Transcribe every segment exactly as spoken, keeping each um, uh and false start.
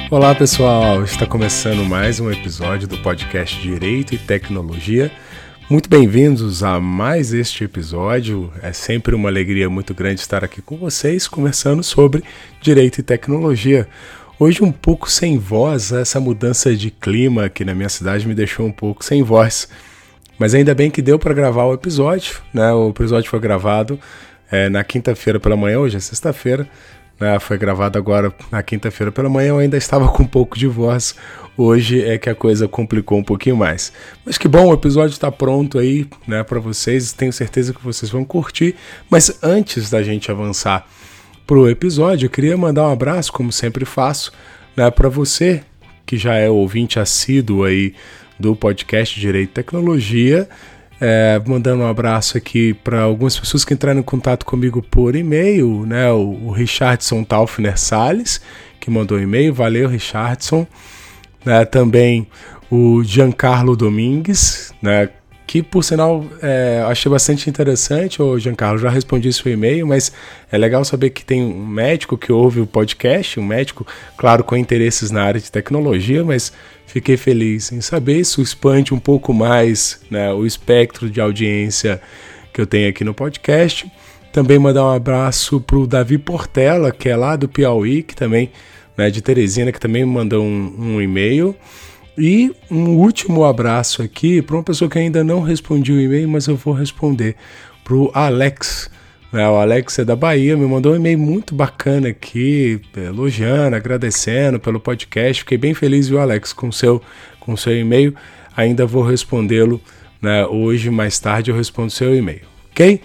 Olá pessoal, está começando mais um episódio do podcast Direito e Tecnologia. Muito bem-vindos a mais este episódio. É sempre uma alegria muito grande estar aqui com vocês conversando sobre Direito e Tecnologia. Hoje um pouco sem voz, essa mudança de clima aqui na minha cidade me deixou um pouco sem voz. Mas ainda bem que deu para gravar o episódio, né? O episódio foi gravado é, na quinta-feira pela manhã, hoje é sexta-feira. Né, foi gravado agora na quinta-feira pela manhã, eu ainda estava com um pouco de voz, hoje é que a coisa complicou um pouquinho mais. Mas que bom, o episódio está pronto aí, né, para vocês, tenho certeza que vocês vão curtir, mas antes da gente avançar para o episódio, eu queria mandar um abraço, como sempre faço, né, para você que já é ouvinte assíduo aí do podcast Direito e Tecnologia. É, mandando um abraço aqui para algumas pessoas que entraram em contato comigo por e-mail, né? O, o Richardson Taufner Salles, que mandou um e-mail, valeu Richardson. Né? Também o Giancarlo Domingues, né? Que por sinal é, achei bastante interessante. Ô Giancarlo, já respondi seu e-mail, mas é legal saber que tem um médico que ouve o podcast, um médico, claro, com interesses na área de tecnologia, mas fiquei feliz em saber. Isso expande um pouco mais, né, o espectro de audiência que eu tenho aqui no podcast. Também mandar um abraço para o Davi Portela, que é lá do Piauí, que também, né, de Teresina, que também me mandou um, um e-mail. E um último abraço aqui para uma pessoa que ainda não respondi o e-mail, mas eu vou responder, para o Alex. Né, o Alex é da Bahia, me mandou um e-mail muito bacana aqui, elogiando, agradecendo pelo podcast. Fiquei bem feliz, viu, Alex, com o seu, com seu e-mail. Ainda vou respondê-lo, né, hoje, mais tarde eu respondo o seu e-mail, ok?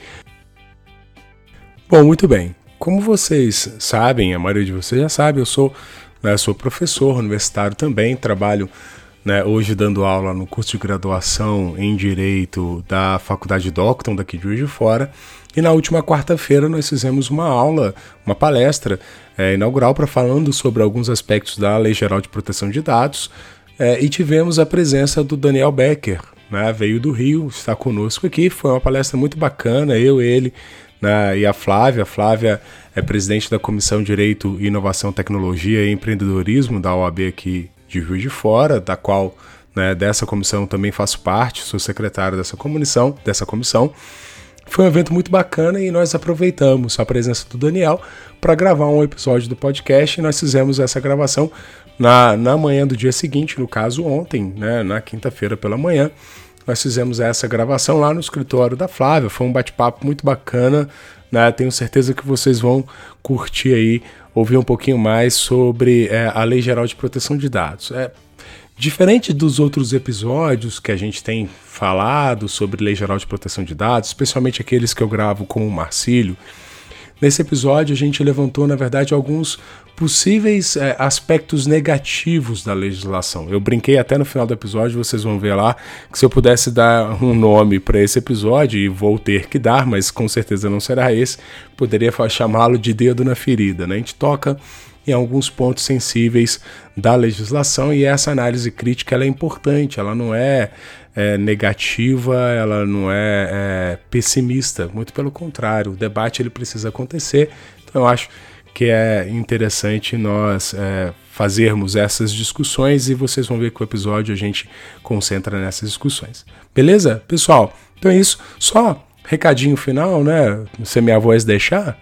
Bom, muito bem. Como vocês sabem, a maioria de vocês já sabe, eu sou, né, sou professor universitário também, trabalho, né, hoje dando aula no curso de graduação em Direito da Faculdade Docton, daqui de Juiz de Fora. E na última quarta-feira nós fizemos uma aula, uma palestra é, inaugural para falando sobre alguns aspectos da Lei Geral de Proteção de Dados é, e tivemos a presença do Daniel Becker, né, veio do Rio, está conosco aqui. Foi uma palestra muito bacana, eu, ele, né, e a Flávia. A Flávia é presidente da Comissão Direito, Inovação, Tecnologia e Empreendedorismo da O A B aqui de Juiz de Fora, da qual, né, dessa comissão também faço parte, sou secretário dessa comissão, dessa comissão. Foi um evento muito bacana e nós aproveitamos a presença do Daniel para gravar um episódio do podcast, e nós fizemos essa gravação na, na manhã do dia seguinte, no caso ontem, né, na quinta-feira pela manhã. Nós fizemos essa gravação lá no escritório da Flávia, foi um bate-papo muito bacana, né? Tenho certeza que vocês vão curtir aí, ouvir um pouquinho mais sobre é, a Lei Geral de Proteção de Dados. É, diferente dos outros episódios que a gente tem falado sobre Lei Geral de Proteção de Dados, especialmente aqueles que eu gravo com o Marcílio, nesse episódio a gente levantou, na verdade, alguns possíveis é, aspectos negativos da legislação. Eu brinquei até no final do episódio, vocês vão ver lá, que se eu pudesse dar um nome para esse episódio, e vou ter que dar, mas com certeza não será esse, poderia chamá-lo de dedo na ferida, né? A gente toca em alguns pontos sensíveis da legislação e essa análise crítica ela é importante, ela não é, é negativa, ela não é, é pessimista, muito pelo contrário, o debate ele precisa acontecer. Então eu acho que é interessante nós é, fazermos essas discussões e vocês vão ver que o episódio a gente concentra nessas discussões. Beleza, pessoal? Então é isso, só recadinho final, né? Se minha voz deixar.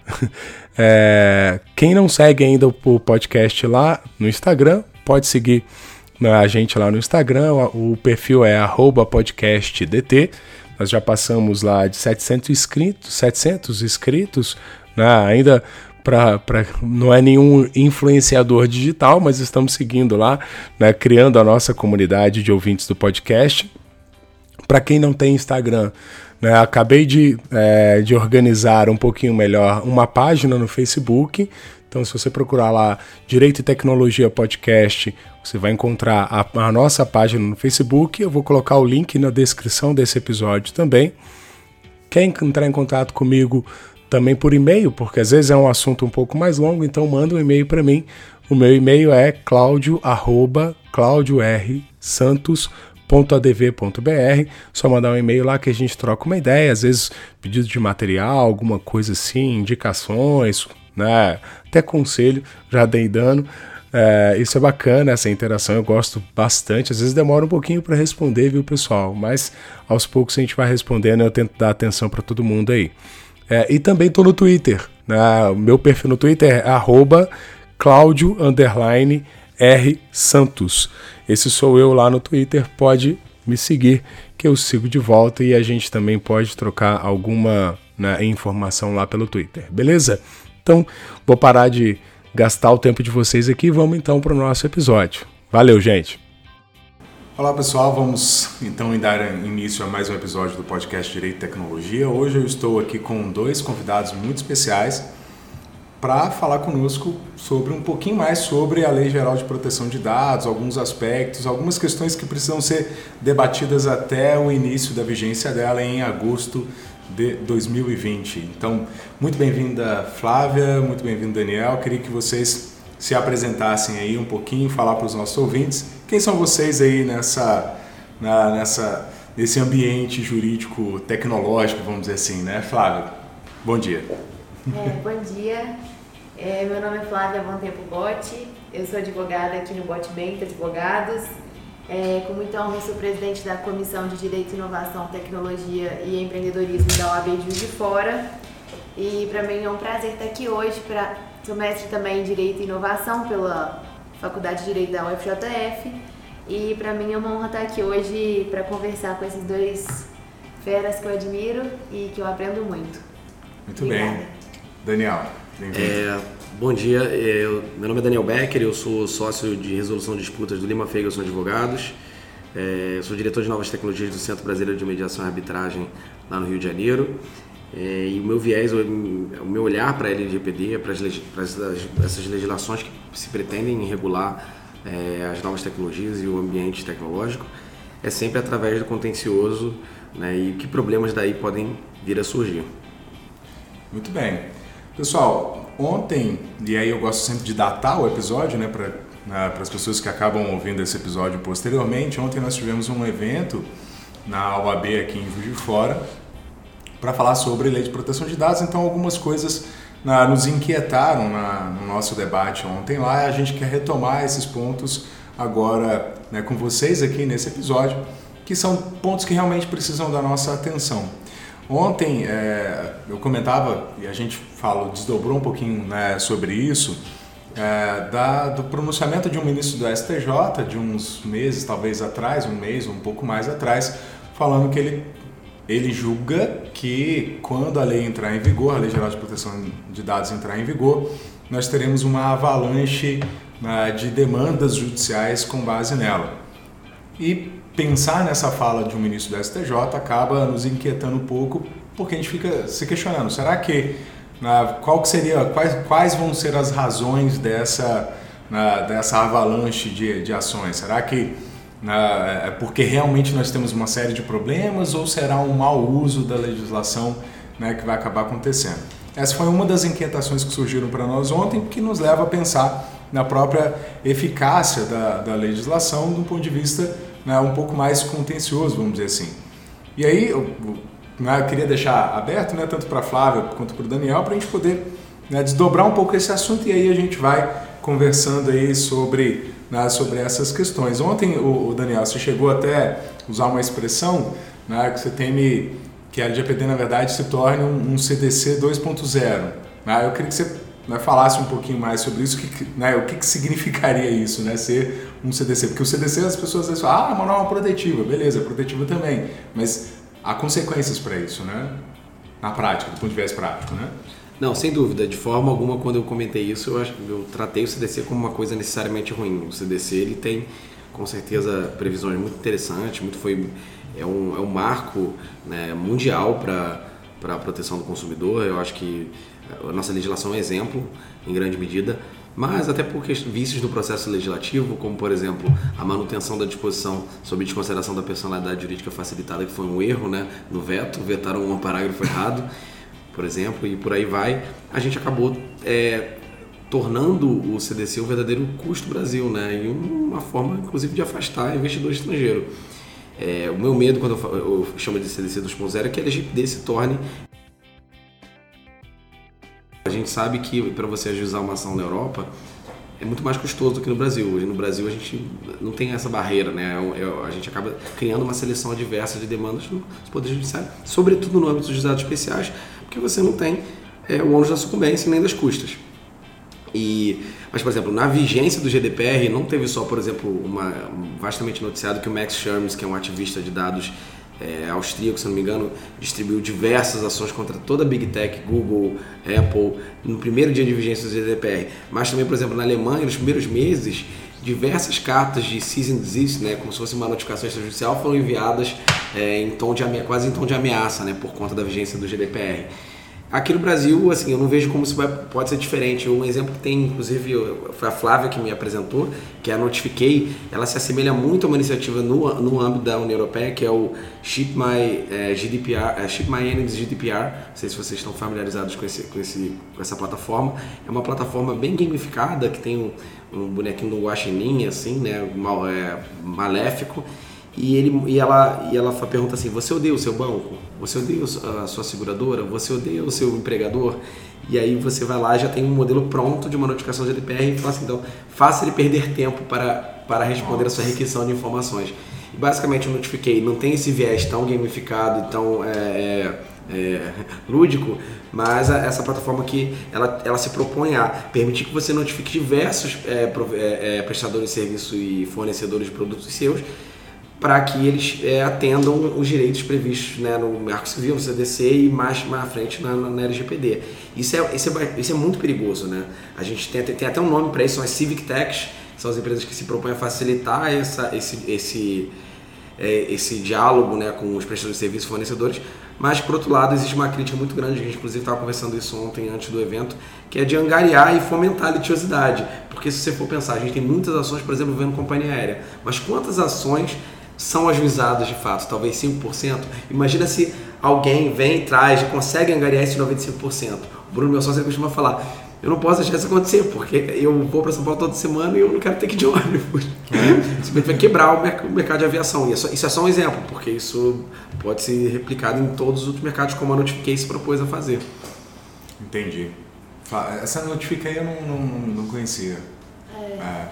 É, quem não segue ainda o podcast lá no Instagram, pode seguir a gente lá no Instagram, o perfil é arroba podcastdt. Nós já passamos lá de setecentos inscritos, setecentos inscritos, né? Ainda pra, pra, não é nenhum influenciador digital, mas estamos seguindo lá, né? Criando a nossa comunidade de ouvintes do podcast. Para quem não tem Instagram, né, acabei de, é, de organizar um pouquinho melhor uma página no Facebook. Então, se você procurar lá Direito e Tecnologia Podcast, você vai encontrar a, a nossa página no Facebook. Eu vou colocar o link na descrição desse episódio também. Quer entrar em contato comigo também por e-mail, porque às vezes é um assunto um pouco mais longo, então manda um e-mail para mim. O meu e-mail é claudio arroba claudio r santos ponto a d v ponto b r. Só mandar um e-mail lá que a gente troca uma ideia, às vezes pedido de material, alguma coisa assim, indicações, né? Até conselho, já dei dando. É, isso é bacana, essa interação eu gosto bastante. Às vezes demora um pouquinho para responder, viu, pessoal? Mas aos poucos a gente vai respondendo e eu tento dar atenção para todo mundo aí. É, e também tô no Twitter, né? O meu perfil no Twitter é arroba Claudio underline R Santos. Esse sou eu lá no Twitter, pode me seguir que eu sigo de volta e a gente também pode trocar alguma, né, informação lá pelo Twitter, beleza? Então vou parar de gastar o tempo de vocês aqui e vamos então para o nosso episódio. Valeu, gente! Olá pessoal, vamos então dar início a mais um episódio do podcast Direito e Tecnologia. Hoje eu estou aqui com dois convidados muito especiais para falar conosco sobre um pouquinho mais sobre a Lei Geral de Proteção de Dados, alguns aspectos, algumas questões que precisam ser debatidas até o início da vigência dela em agosto de dois mil e vinte. Então, muito bem-vinda Flávia, muito bem-vindo Daniel. Queria que vocês se apresentassem aí um pouquinho, falar para os nossos ouvintes quem são vocês aí nessa, na, nessa, nesse ambiente jurídico tecnológico, vamos dizer assim, né, Flávia? Bom dia. É, bom dia, é, meu nome é Flávia Bontempo Botti, eu sou advogada aqui no Botti Bento Advogados, é, com muita honra sou presidente da Comissão de Direito, Inovação, Tecnologia e Empreendedorismo da O A B de Juiz de Fora, e para mim é um prazer estar aqui hoje, pra, sou mestre também em Direito e Inovação pela Faculdade de Direito da U F J F, e para mim é uma honra estar aqui hoje para conversar com esses dois feras que eu admiro e que eu aprendo muito. Muito Obrigada. Bem. Daniel, bem-vindo. É, bom dia, eu, meu nome é Daniel Becker, eu sou sócio de resolução de disputas do Lima Feigelson Advogados, é, sou diretor de novas tecnologias do Centro Brasileiro de Mediação e Arbitragem lá no Rio de Janeiro, é, e o meu viés, o, o meu olhar para a L G P D, para, as, para essas legislações que se pretendem regular é, as novas tecnologias e o ambiente tecnológico, é sempre através do contencioso, né, e que problemas daí podem vir a surgir. Muito bem. Pessoal, ontem, e aí eu gosto sempre de datar o episódio, né, para né, as pessoas que acabam ouvindo esse episódio posteriormente, ontem nós tivemos um evento na O A B aqui em Juiz de Fora para falar sobre Lei de Proteção de Dados, então algumas coisas na, nos inquietaram na, no nosso debate ontem lá, e a gente quer retomar esses pontos agora, né, com vocês aqui nesse episódio, que são pontos que realmente precisam da nossa atenção. Ontem é, eu comentava, e a gente falou, desdobrou um pouquinho, né, sobre isso, é, da, do pronunciamento de um ministro do S T J, de uns meses talvez atrás, um mês ou um pouco mais atrás, falando que ele, ele julga que quando a lei entrar em vigor, a Lei Geral de Proteção de Dados entrar em vigor, nós teremos uma avalanche, né, de demandas judiciais com base nela. E pensar nessa fala de um ministro do S T J acaba nos inquietando um pouco, porque a gente fica se questionando, será que, na, qual que seria, quais, quais vão ser as razões dessa, na, dessa avalanche de, de ações? Será que na, é porque realmente nós temos uma série de problemas ou será um mau uso da legislação, né, que vai acabar acontecendo? Essa foi uma das inquietações que surgiram para nós ontem, que nos leva a pensar na própria eficácia da, da legislação do ponto de vista, né, um pouco mais contencioso, vamos dizer assim. E aí eu, né, eu queria deixar aberto, né, tanto para a Flávia quanto para o Daniel, para a gente poder, né, desdobrar um pouco esse assunto, e aí a gente vai conversando aí sobre, né, sobre essas questões. Ontem, o, o Daniel, você chegou até usar uma expressão, né, que você teme que a L G P D, na verdade, se torne um, um C D C dois ponto zero. Né? Eu queria que você, né, falasse um pouquinho mais sobre isso, que, né, o que, que significaria isso, né, ser um C D C, porque o C D C as pessoas às vezes falam, ah, é uma norma protetiva, beleza, protetiva também, mas há consequências para isso, né, na prática, do ponto de vista prático, né? Não, sem dúvida, de forma alguma, quando eu comentei isso, eu, acho, eu tratei o C D C como uma coisa necessariamente ruim. O C D C, ele tem, com certeza, previsões muito interessantes, muito foi, é, um, é um marco, né, mundial para para a proteção do consumidor. Eu acho que a nossa legislação é um exemplo, em grande medida, mas até por vícios do processo legislativo, como, por exemplo, a manutenção da disposição sobre desconsideração da personalidade jurídica facilitada, que foi um erro, né, no veto, vetaram um parágrafo errado, por exemplo, e por aí vai, a gente acabou é, tornando o C D C um verdadeiro custo do Brasil, né, e uma forma, inclusive, de afastar investidor estrangeiro. É, o meu medo, quando eu, eu chamo de C D C dois ponto zero, é que a L G P D se torne... A gente sabe que para você ajuizar uma ação na Europa, é muito mais custoso do que no Brasil. Hoje no Brasil a gente não tem essa barreira, né? A gente acaba criando uma seleção adversa de demandas no Poder Judiciário, sobretudo no âmbito dos dados especiais, porque você não tem é, o ônus da sucumbência nem das custas. E, mas, por exemplo, na vigência do G D P R não teve só, por exemplo, uma, um vastamente noticiado que o Max Schrems, que é um ativista de dados É, austríaco, se não me engano, distribuiu diversas ações contra toda a Big Tech, Google, Apple, no primeiro dia de vigência do G D P R. Mas também, por exemplo, na Alemanha, nos primeiros meses, diversas cartas de cease and desist, né, como se fosse uma notificação extrajudicial, foram enviadas é, em tom de amea- quase em tom de ameaça, né, por conta da vigência do G D P R. Aqui no Brasil, assim, eu não vejo como isso vai, pode ser diferente. Um exemplo que tem, inclusive, foi a Flávia que me apresentou, que é a Notifiquei. Ela se assemelha muito a uma iniciativa no, no âmbito da União Europeia, que é o Ship My, é, G D P R, é, Ship My Enemies G D P R. Não sei se vocês estão familiarizados com, esse, com, esse, com essa plataforma. É uma plataforma bem gamificada, que tem um, um bonequinho do guaxinim, assim, né, mal, é, maléfico. E, ele, e, ela, e ela pergunta assim, você odeia o seu banco? Você odeia a sua seguradora? Você odeia o seu empregador? E aí você vai lá e já tem um modelo pronto de uma notificação G D P R e fala assim, então, faça ele perder tempo para, para responder Nossa. a sua requisição de informações. E basicamente eu notifiquei, não tem esse viés tão gamificado e tão é, é, é, lúdico, mas a, essa plataforma aqui, ela, ela se propõe a permitir que você notifique diversos é, é, é, prestadores de serviço e fornecedores de produtos seus, para que eles é, atendam os direitos previstos, né, no Marco Civil, no C D C e mais, mais à frente na, na L G P D. Isso é, isso, é, isso é muito perigoso, né? A gente tem, tem até um nome para isso, são as Civic Techs, são as empresas que se propõem a facilitar essa, esse, esse, é, esse diálogo, né, com os prestadores de serviços e fornecedores, mas, por outro lado, existe uma crítica muito grande, a gente inclusive estava conversando isso ontem antes do evento, que é de angariar e fomentar a litigiosidade, porque se você for pensar, a gente tem muitas ações, por exemplo, vendo companhia aérea, mas quantas ações são ajuizadas de fato? Talvez cinco por cento. Imagina se alguém vem, traz e consegue angariar esse noventa e cinco por cento. O Bruno, meu sócio, ele costuma falar, eu não posso deixar isso acontecer, porque eu vou para São Paulo toda semana e eu não quero ter que ir de ônibus. É. Simplesmente vai quebrar o mercado de aviação. E isso é só um exemplo, porque isso pode ser replicado em todos os outros mercados, como a Notifiquei se propôs a fazer. Entendi. Essa Notifiquei eu não, não, não conhecia. É. é.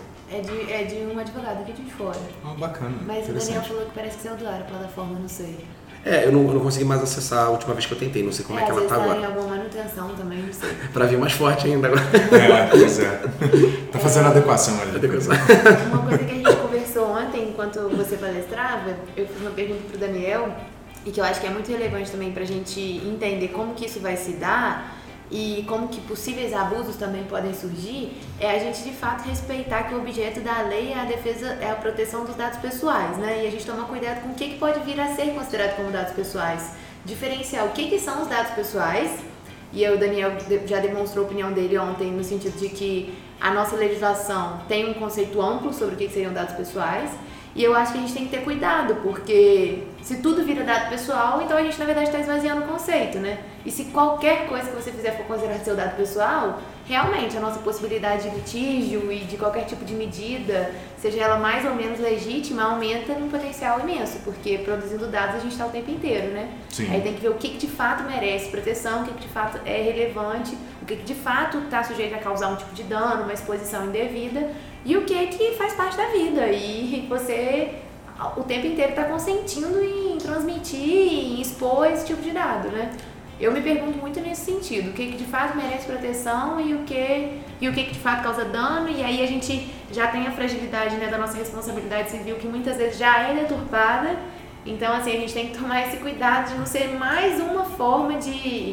É de, é de um advogado aqui de fora. Oh, bacana. Mas o Daniel falou que parece que você usuário a plataforma, não sei. É, eu não, eu não consegui mais acessar a última vez que eu tentei, não sei como é, é que ela tá agora. Às vezes tá em alguma manutenção também, não sei. Pra vir mais forte ainda agora. É, pois é. Tá fazendo é, adequação ali. Adequação. Uma coisa que a gente conversou ontem, enquanto você palestrava, eu fiz uma pergunta pro Daniel, e que eu acho que é muito relevante também pra gente entender como que isso vai se dar, e como que possíveis abusos também podem surgir, é a gente de fato respeitar que o objeto da lei é a defesa, é a proteção dos dados pessoais, né? E a gente toma cuidado com o que, que pode vir a ser considerado como dados pessoais. Diferenciar o que, que são os dados pessoais, e o Daniel já demonstrou a opinião dele ontem no sentido de que a nossa legislação tem um conceito amplo sobre o que, que seriam dados pessoais, e eu acho que a gente tem que ter cuidado, porque se tudo vira dado pessoal, então a gente na verdade está esvaziando o conceito, né? E se qualquer coisa que você fizer for considerado seu dado pessoal, realmente a nossa possibilidade de litígio e de qualquer tipo de medida, seja ela mais ou menos legítima, aumenta num potencial imenso, porque produzindo dados a gente está o tempo inteiro, né? Sim. Aí tem que ver o que, que de fato merece proteção, o que, que de fato é relevante, o que, que de fato está sujeito a causar um tipo de dano, uma exposição indevida, e o que que faz parte da vida. E você o tempo inteiro está consentindo em transmitir, em expor esse tipo de dado, né? Eu me pergunto muito nesse sentido, o que, que de fato merece proteção e o que, e o que, que de fato causa dano, e aí a gente já tem a fragilidade, né, da nossa responsabilidade civil, que muitas vezes já é deturpada, então assim, a gente tem que tomar esse cuidado de não ser mais uma forma de,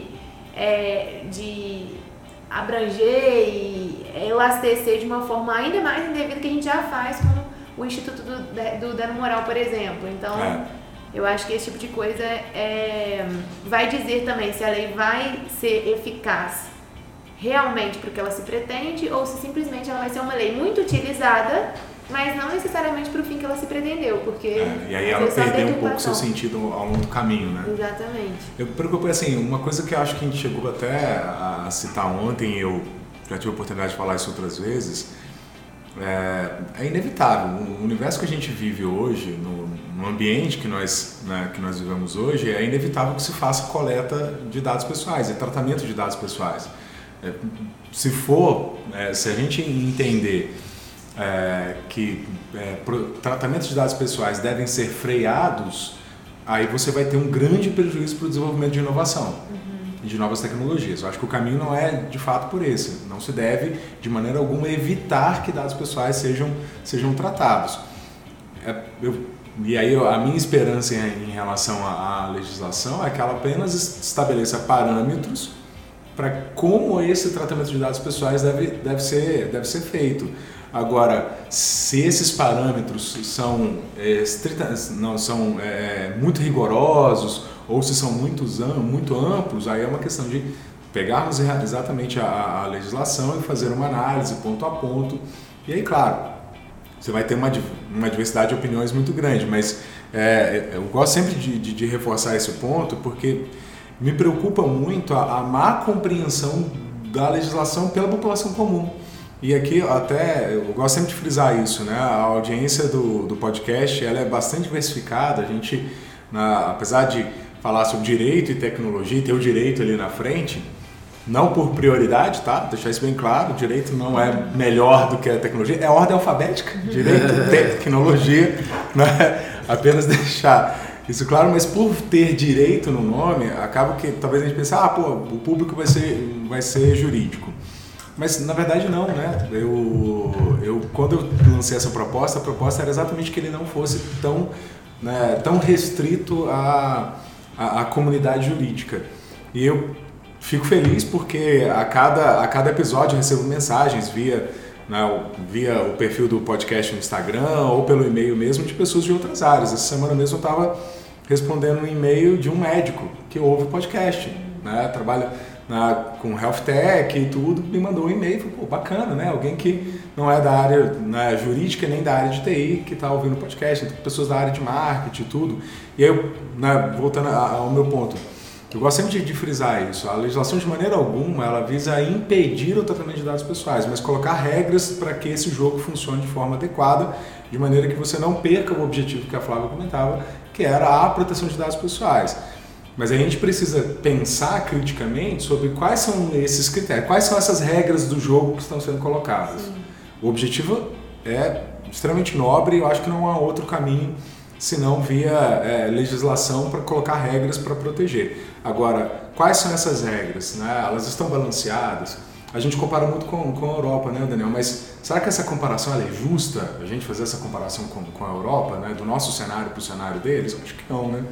é, de abranger e elastecer de uma forma ainda mais indevida que a gente já faz com o Instituto do, do Dano Moral, por exemplo. Então, é. eu acho que esse tipo de coisa é, vai dizer também se a lei vai ser eficaz realmente para o que ela se pretende ou se simplesmente ela vai ser uma lei muito utilizada, mas não necessariamente para o fim que ela se pretendeu, porque... É, e aí ela perdeu um pouco o seu sentido ao longo do caminho, né? Exatamente. Eu preocupei, assim, uma coisa que eu acho que a gente chegou até a citar ontem, eu já tive a oportunidade de falar isso outras vezes, é, é inevitável. O universo que a gente vive hoje, no, no ambiente que nós, né, que nós vivemos hoje, é inevitável que se faça coleta de dados pessoais e tratamento de dados pessoais. É, se for, é, se a gente entender é, que é, tratamentos de dados pessoais devem ser freados, aí você vai ter um grande prejuízo para o desenvolvimento de inovação uhum. e de novas tecnologias. Eu acho que o caminho não é de fato por esse. Não se deve, de maneira alguma, evitar que dados pessoais sejam, sejam tratados. É, eu, e aí a minha esperança em, em relação à, à legislação é que ela apenas estabeleça parâmetros para como esse tratamento de dados pessoais deve, deve, ser, deve ser feito. Agora, se esses parâmetros são, é, estrita, não, são é, muito rigorosos ou se são muito, muito amplos, aí é uma questão de pegarmos exatamente a, a legislação e fazer uma análise ponto a ponto. E aí, claro, você vai ter uma, uma diversidade de opiniões muito grande, mas é, eu gosto sempre de, de, de reforçar esse ponto porque me preocupa muito a, a má compreensão da legislação pela população comum. E aqui até, eu gosto sempre de frisar isso, né? A audiência do, do podcast ela é bastante diversificada. A gente, na, apesar de falar sobre direito e tecnologia, ter o direito ali na frente, não por prioridade, tá? Deixar isso bem claro, o direito não é melhor do que a tecnologia, é ordem alfabética, direito, tecnologia, né? Apenas deixar isso claro, mas por ter direito no nome, acaba que talvez a gente pense, ah, pô, o público vai ser, vai ser jurídico. Mas na verdade não, né? Eu, eu, quando eu lancei essa proposta, a proposta era exatamente que ele não fosse tão, né, tão restrito à, à, à comunidade jurídica. E eu fico feliz porque a cada, a cada episódio eu recebo mensagens via, né, via o perfil do podcast no Instagram ou pelo e-mail mesmo de pessoas de outras áreas. Essa semana mesmo eu estava respondendo um e-mail de um médico que ouve o podcast, né? Trabalha na, com health tech e tudo, me mandou um e-mail, falou, pô, bacana, né? Alguém que não é da área, né, jurídica nem da área de T I que está ouvindo o podcast, então, pessoas da área de marketing e tudo. E aí, eu, né, voltando ao meu ponto, eu gosto sempre de, de frisar isso. A legislação, de maneira alguma, ela visa impedir o tratamento de dados pessoais, mas colocar regras para que esse jogo funcione de forma adequada, de maneira que você não perca o objetivo que a Flávia comentava, que era a proteção de dados pessoais. Mas a gente precisa pensar criticamente sobre quais são esses critérios, quais são essas regras do jogo que estão sendo colocadas. Sim. O objetivo é extremamente nobre e eu acho que não há outro caminho senão via é, legislação para colocar regras para proteger. Agora, quais são essas regras? Né? Elas estão balanceadas? A gente compara muito com, com a Europa, né, Daniel? Mas será que essa comparação ela é justa? A gente fazer essa comparação com, com a Europa, né? Do nosso cenário para o cenário deles? Eu acho que não, né?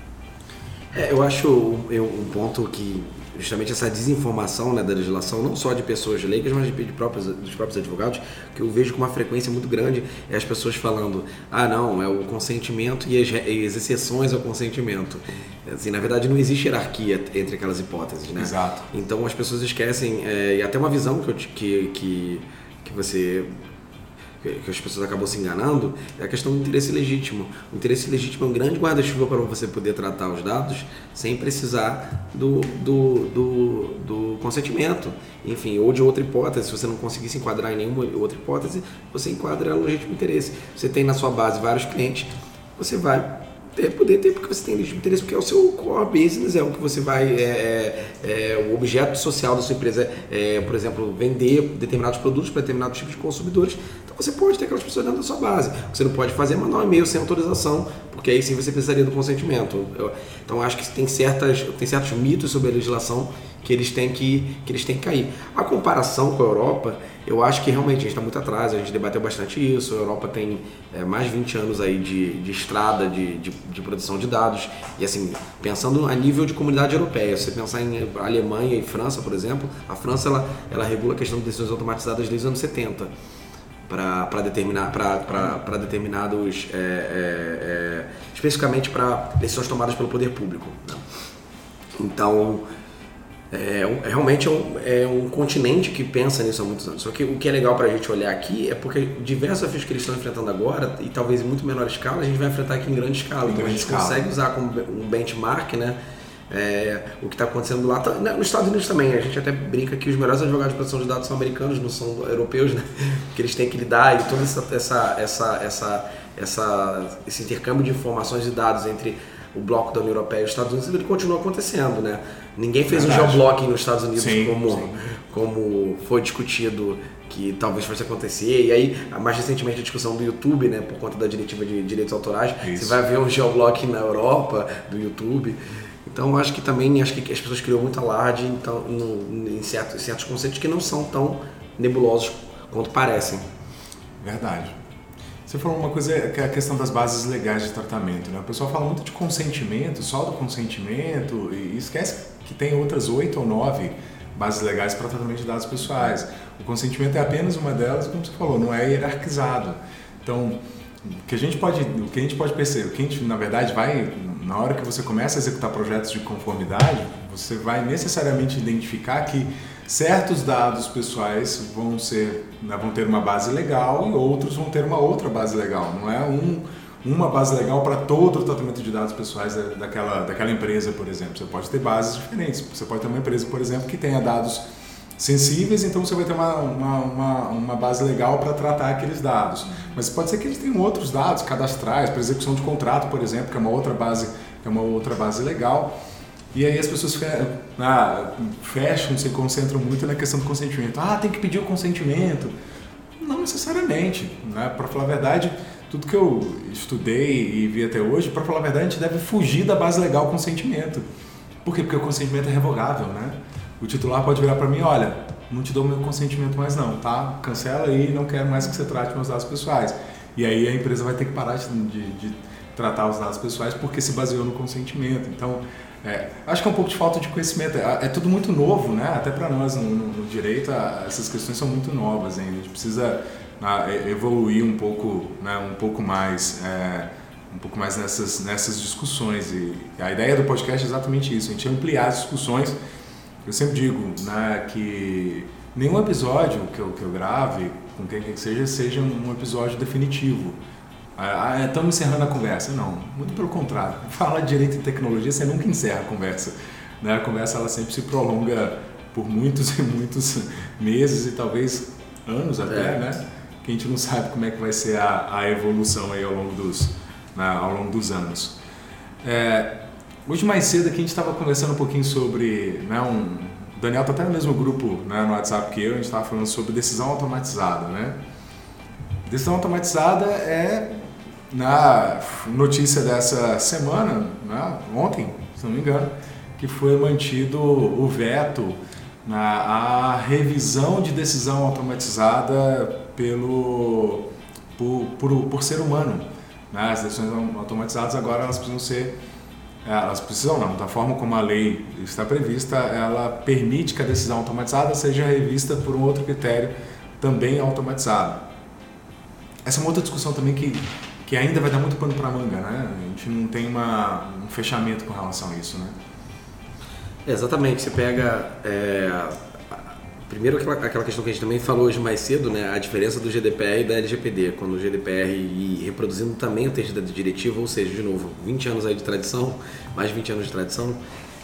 É, eu acho eu, um ponto que justamente essa desinformação, né, da legislação, não só de pessoas leigas, mas de, de próprios, dos próprios advogados, que eu vejo com uma frequência muito grande, é as pessoas falando, ah não, é o consentimento e as, e as exceções ao consentimento. Assim, na verdade não existe hierarquia entre aquelas hipóteses, né? Exato. Então as pessoas esquecem, é, e até uma visão que, eu, que, que, que você... que as pessoas acabam se enganando, é a questão do interesse legítimo. O interesse legítimo é um grande guarda-chuva para você poder tratar os dados sem precisar do, do, do, do consentimento. Enfim, ou de outra hipótese, se você não conseguir se enquadrar em nenhuma outra hipótese, você enquadra no legítimo interesse. Você tem na sua base vários clientes, você vai ter, poder ter, porque você tem legítimo interesse, porque é o seu core business, é o que você vai, é, é, é o objeto social da sua empresa, é, por exemplo, vender determinados produtos para determinados tipos de consumidores. Então você pode ter aquelas pessoas dentro da sua base. O que você não pode fazer é mandar um e-mail sem autorização, porque aí sim você precisaria do consentimento. Eu, então acho que tem, certas, tem certos mitos sobre a legislação que eles têm que, que eles têm que cair. A comparação com a Europa, eu acho que realmente a gente está muito atrás, a gente debateu bastante isso. A Europa tem é, mais de vinte anos aí de, de estrada de, de, de proteção de dados. E assim, pensando a nível de comunidade europeia, se você pensar em Alemanha e França, por exemplo, a França ela, ela regula a questão de decisões automatizadas desde os anos setenta. Para determinar, para determinados, é, é, é, especificamente para decisões tomadas pelo poder público. Né? Então, é, é, realmente é um, é um continente que pensa nisso há muitos anos. Só que o que é legal para a gente olhar aqui é porque diversos desafios que eles estão enfrentando agora, e talvez em muito menor escala, a gente vai enfrentar aqui em grande escala. Então a gente consegue usar como um benchmark, né? É, o que está acontecendo lá, tá, né, nos Estados Unidos também. A gente até brinca que os melhores advogados de proteção de dados são americanos, não são europeus, né? Porque eles têm que lidar e todo essa, essa, essa, essa, essa, esse intercâmbio de informações e dados entre o bloco da União Europeia e os Estados Unidos, ele continua acontecendo, né? Ninguém fez Verdade. um geoblocking nos Estados Unidos sim, como, sim. como foi discutido que talvez fosse acontecer, e aí mais recentemente a discussão do YouTube, né, por conta da diretiva de direitos autorais, Isso. você vai ver um geoblock na Europa do YouTube. Então acho que também acho que as pessoas criam muito alarde então, no, em certos, certos conceitos que não são tão nebulosos quanto parecem. Verdade. Você falou uma coisa, que é a questão das bases legais de tratamento, né? O pessoal fala muito de consentimento, só do consentimento, e esquece que tem outras oito ou nove bases legais para tratamento de dados pessoais. O consentimento é apenas uma delas, como você falou, não é hierarquizado. Então, o que a gente pode, o que a gente pode perceber, o que a gente, na verdade, vai, na hora que você começa a executar projetos de conformidade, você vai necessariamente identificar que certos dados pessoais vão ser, né, vão ter uma base legal e outros vão ter uma outra base legal. Não é um, uma base legal para todo o tratamento de dados pessoais da, daquela, daquela empresa, por exemplo. Você pode ter bases diferentes. Você pode ter uma empresa, por exemplo, que tenha dados sensíveis, então você vai ter uma, uma, uma, uma base legal para tratar aqueles dados. Mas pode ser que eles tenham outros dados cadastrais, para execução de contrato, por exemplo, que é uma outra base, que é uma outra base legal. E aí as pessoas fecham, se concentram muito na questão do consentimento. Ah, tem que pedir o consentimento. Não necessariamente, né? Para falar a verdade, tudo que eu estudei e vi até hoje, para falar a verdade, a gente deve fugir da base legal consentimento. Por quê? Porque o consentimento é revogável, né? O titular pode virar para mim, olha, não te dou meu consentimento mais não, tá? Cancela aí, não quero mais que você trate meus dados pessoais. E aí a empresa vai ter que parar de, de, de tratar os dados pessoais porque se baseou no consentimento. Então, É, acho que é um pouco de falta de conhecimento, é, é tudo muito novo, né? Até para nós no, no, no direito a, essas questões são muito novas ainda, a gente precisa a, evoluir um pouco, né? um pouco mais, é, um pouco mais nessas, nessas discussões e a ideia do podcast é exatamente isso, a gente ampliar as discussões. Eu sempre digo, né, que nenhum episódio que eu, que eu grave, com quem quer que seja, seja um episódio definitivo. Ah, estamos encerrando a conversa. Não, muito pelo contrário. Fala de direito e tecnologia, você nunca encerra a conversa, né? A conversa ela sempre se prolonga por muitos e muitos meses e talvez anos até, é. né? Que a gente não sabe como é que vai ser a, a evolução aí ao longo dos, né, ao longo dos anos. É, hoje mais cedo aqui a gente estava conversando um pouquinho sobre, né, um, o Daniel está até no mesmo grupo, né, no WhatsApp que eu, a gente estava falando sobre decisão automatizada, né? Decisão automatizada é na notícia dessa semana, né, ontem, se não me engano, que foi mantido o veto na a revisão de decisão automatizada pelo, por, por, por ser humano. Né? As decisões automatizadas agora elas precisam ser, elas precisam não, da forma como a lei está prevista, ela permite que a decisão automatizada seja revista por um outro critério também automatizado. Essa é uma outra discussão também que que ainda vai dar muito pano para manga, né? A gente não tem uma, um fechamento com relação a isso, né? É, exatamente, você pega é, primeiro aquela, aquela questão que a gente também falou hoje mais cedo, né? A diferença do G D P R e da L G P D, quando o G D P R e reproduzindo também o texto da diretiva, ou seja, de novo, vinte anos aí de tradição, mais de vinte anos de tradição,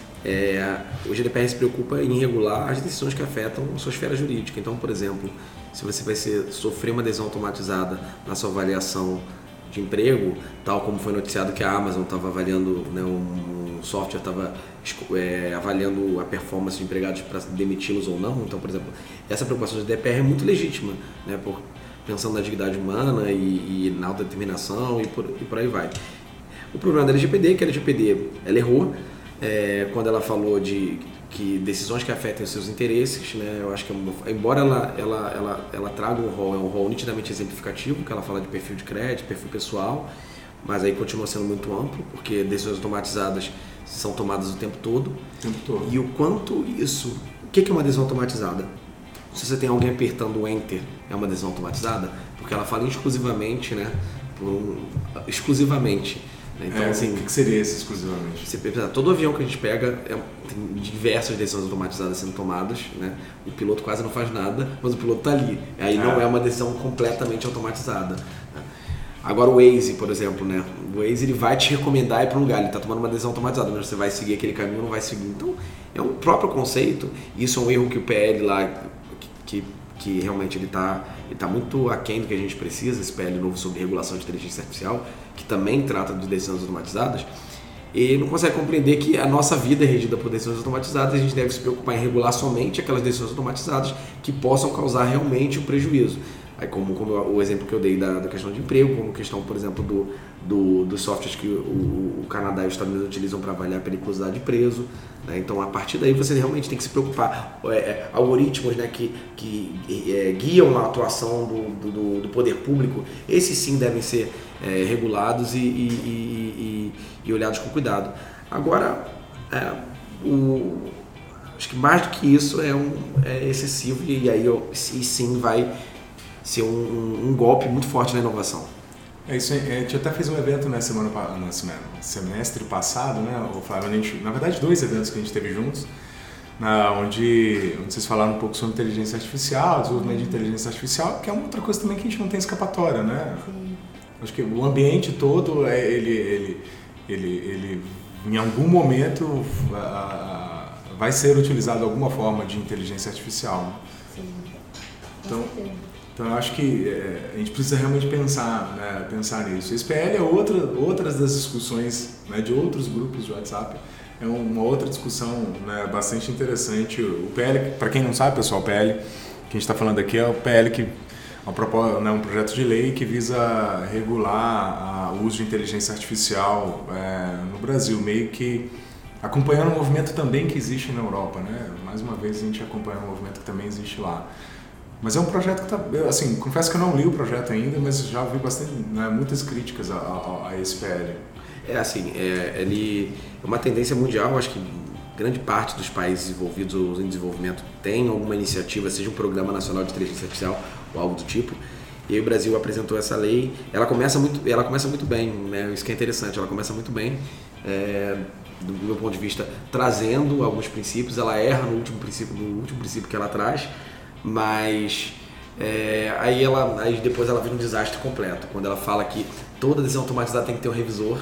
é, o G D P R se preocupa em regular as decisões que afetam a sua esfera jurídica. Então, por exemplo, se você vai ser, sofrer uma decisão automatizada na sua avaliação de emprego, tal como foi noticiado que a Amazon estava avaliando, né, um, um software estava é, avaliando a performance de empregados para demiti-los ou não. Então, por exemplo, essa preocupação do G D P R é muito legítima, né, por, pensando na dignidade humana e, e na autodeterminação e por, e por aí vai. O problema da L G P D é que a L G P D ela errou é, quando ela falou de que decisões que afetem os seus interesses, né, eu acho que embora ela, ela, ela, ela traga um rol, é um rol nitidamente exemplificativo, que ela fala de perfil de crédito, perfil pessoal, mas aí continua sendo muito amplo, porque decisões automatizadas são tomadas o tempo todo. O tempo todo. E o quanto isso... O que é uma decisão automatizada? Se você tem alguém apertando o Enter, é uma decisão automatizada? Porque ela fala exclusivamente, né, por um, exclusivamente... Então, é, assim, o que seria esse exclusivamente? Você, todo avião que a gente pega é, tem diversas decisões automatizadas sendo tomadas, né? O piloto quase não faz nada, mas o piloto está ali. Aí é. não é uma decisão completamente automatizada. Né? Agora o Waze, por exemplo, né? O Waze ele vai te recomendar ir para um lugar, ele está tomando uma decisão automatizada, mas você vai seguir aquele caminho ou não vai seguir. Então é um próprio conceito. Isso é um erro que o P L lá, que, que realmente ele está ele tá muito aquém do que a gente precisa, esse P L novo sobre regulação de inteligência artificial, que também trata de decisões automatizadas, e não consegue compreender que a nossa vida é regida por decisões automatizadas e a gente deve se preocupar em regular somente aquelas decisões automatizadas que possam causar realmente um prejuízo. Aí como, como o exemplo que eu dei da, da questão de emprego, como questão, por exemplo, do, do, dos softwares que o, o Canadá e os Estados Unidos utilizam para avaliar a periculosidade de preso. Né? Então, a partir daí, você realmente tem que se preocupar. É, algoritmos, né, que, que é, guiam a atuação do, do, do poder público, esses sim devem ser é, regulados e, e, e, e, e olhados com cuidado. Agora, é, o, acho que mais do que isso é, um, é excessivo e aí eu, e sim vai ser um, um, um golpe muito forte na inovação. É isso aí. A gente até fez um evento na semana, na semana semestre passado, né, o Flávio? A gente, na verdade, dois eventos que a gente teve juntos, na, onde, onde vocês falaram um pouco sobre inteligência artificial, desenvolvimento de inteligência artificial, que é uma outra coisa também que a gente não tem escapatória, né? Sim. Acho que o ambiente todo, ele, ele, ele, ele em algum momento, vai ser utilizado alguma forma de inteligência artificial. Né? Sim. Então, Então, eu acho que é, a gente precisa realmente pensar, né, pensar nisso. Esse P L é outra, outras das discussões, né, de outros grupos de WhatsApp. É uma outra discussão, né, bastante interessante. O P L, para quem não sabe, pessoal, o P L que a gente está falando aqui é o P L que é um, propósito, né, um projeto de lei que visa regular o uso de inteligência artificial é, no Brasil, meio que acompanhando o movimento também que existe na Europa. Né? Mais uma vez, a gente acompanha um movimento que também existe lá. Mas é um projeto que está, assim, confesso que eu não li o projeto ainda, mas já vi bastante, né, muitas críticas a, a, a esse P L. É assim, é, ele é uma tendência mundial, acho que grande parte dos países desenvolvidos ou em desenvolvimento tem alguma iniciativa, seja um programa nacional de inteligência artificial ou algo do tipo. E aí o Brasil apresentou essa lei, ela começa muito, ela começa muito bem, né? Isso que é interessante, ela começa muito bem, é, do meu ponto de vista, trazendo alguns princípios, ela erra no último princípio, no último princípio que ela traz, mas é, aí, ela, aí depois ela vira um desastre completo, quando ela fala que toda decisão automatizada tem que ter um revisor.